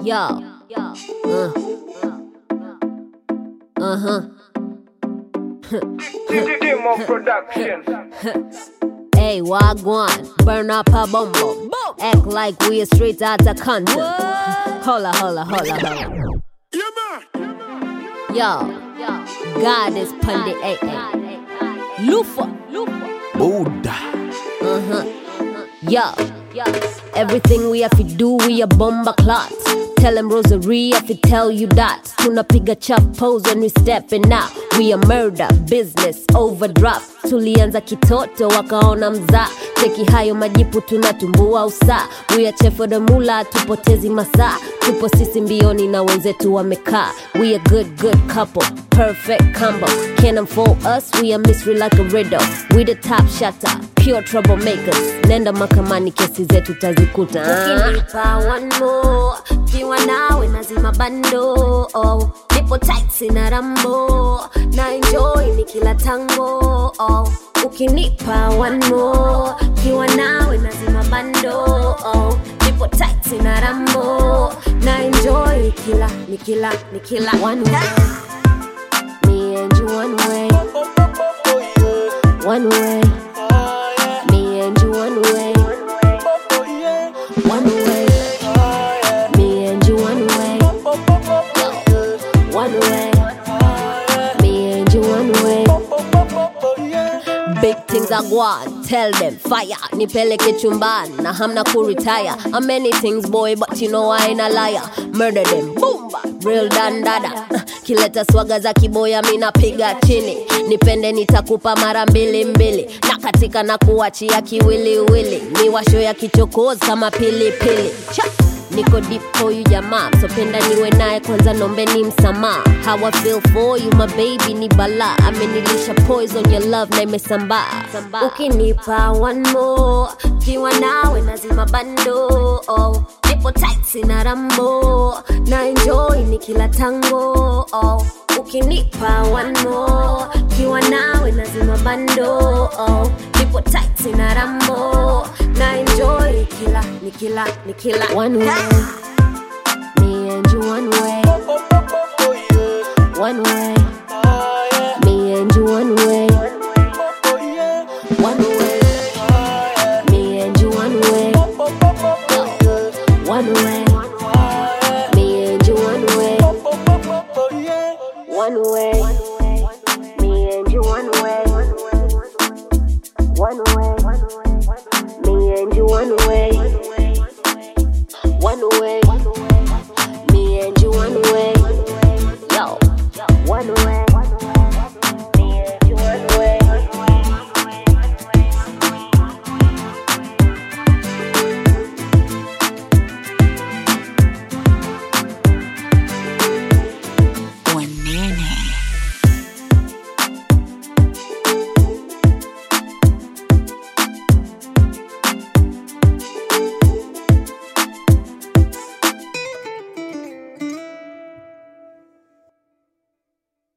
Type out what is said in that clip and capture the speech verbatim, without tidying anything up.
Yo. Uh. Uh-huh. Demo Production. Hey, wagwan, burn up a bum bum. Act like we are straight out of Compton. Holla, holla, holla, holla. Yo, God is Pundit A A. Lufa, Buddha. uh-huh. Yo, everything we have to do, we a bomba clots. Tell him Rosary if he tell you that. Tunapiga chap pose when we stepping out. We a murder, business, overdraft. Tulianza kitoto wakaona mzaa. Cheki hayo majipu tunatumbua usaa. We a chef for the mula, tupotezi masaa. Tupo sisi mbioni na wenzetu wamekaa. We a good, good couple, perfect combo. Can't unfold us, we a mystery like a riddle. We the top shatter, pure troublemakers. Nenda makamani kesi zetu tazikuta. Ukinipa one more, kiwa nawe nazima bando. Oh, nipo tight sina rambo, na enjoy ni kila tango. Oh, ukinipa one more, kiwa nawe nazima bando. Oh, nipo tight sina rambo, na enjoy kila ni kila ni kila one way. Me and you one way, one way. Me and you one way, one way. Me and you one way, one way. Me and you one way. Big things are gone, tell them fire. Nipeleke chumbani na hamna kuretire. I'm many things boy, but you know I ain't a liar. Murder them, boom, real dandada. Kileta swaga za kiboya mina piga chini. Nipende nitakupa mara mbili mbili. Na katika na kuachia kiwili wili. Ni washo ya kichokozi kama pili pili. Cha! Niko deep for you jamaa, so penda niwe naye kwanza nombe ni msamaha. How I feel for you my baby ni bala. Amenilisha poison your love na imesambaa. Ukinipa one more, kiwa nawe nazima bando. Oh, nipo tight sina rambo, na enjoy ni kila tango. Oh, ukinipa one more, kiwa nawe nazima bando. Oh, nipo tight sina rambo, na enjoy kila ni kila ni kila one way. Me and you one way, one way. Me and you one way, one way. Me and you one way, one way. Me and you one way, one way. Me and you one way, one way. Me and you one way.